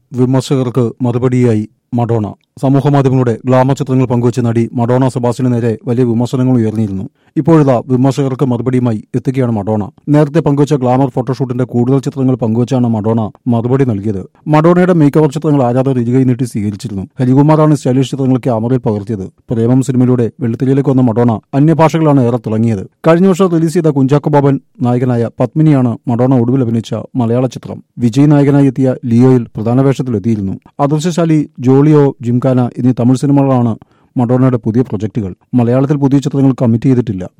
വിമർശകർക്ക് മറുപടിയായി മഡോണ. സമൂഹമാധ്യമങ്ങളുടെ ഗ്ലാമർ ചിത്രങ്ങൾ പങ്കുവച്ച നടി മഡോണ സെബാസ്റ്റ്യന് നേരെ വലിയ വിമർശനങ്ങൾ ഉയർന്നിരുന്നു. ഇപ്പോഴിതാ വിമർശകർക്ക് മറുപടിയുമായി എത്തുകയാണ് മഡോണ. നേരത്തെ പങ്കുവച്ച ഗ്ലാമർ ഫോട്ടോഷൂട്ടിന്റെ കൂടുതൽ ചിത്രങ്ങൾ പങ്കുവച്ചാണ് മഡോണ മറുപടി നൽകിയത്. മഡോണയുടെ മേക്ക് ഓവർ ചിത്രങ്ങൾ ആരാധകർ ഇരുകൈ നീട്ടി സ്വീകരിച്ചിരുന്നു. ഹരികുമാറാണ് സ്റ്റൈലിഷ് ചിത്രങ്ങൾ ക്യാമറയിൽ പകർത്തിയത്. പ്രേമം സിനിമയിലൂടെ വെള്ളിത്തിരയിലേക്ക് വന്ന മഡോണ അന്യഭാഷകളാണ് ഏറെ തിളങ്ങിയത്. കഴിഞ്ഞ വർഷം റിലീസ് ചെയ്ത കുഞ്ചാക്കോ ബോബൻ നായകനായ പത്മിനിയാണ് മഡോണ ഒടുവിൽ അഭിനയിച്ച മലയാള ചിത്രം. വിജയ് നായകനായി എത്തിയ ലിയോയിൽ പ്രധാന വേഷത്തിലെത്തിയിരുന്നു. അദൃശ്യശാലി, ജോളിയോ, ജിംഖാന എന്നീ തമിഴ് സിനിമകളാണ് മഡോണയുടെ പുതിയ പ്രൊജക്ടുകൾ. മലയാളത്തിൽ പുതിയ ചിത്രങ്ങൾ കമ്മിറ്റ് ചെയ്തിട്ടില്ല.